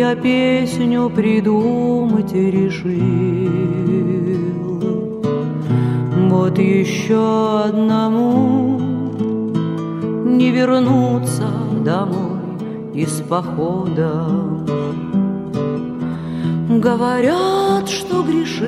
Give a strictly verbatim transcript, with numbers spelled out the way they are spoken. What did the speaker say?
я песню придумать решил. Вот еще одному не вернуться домой из похода. Говорят, что грешил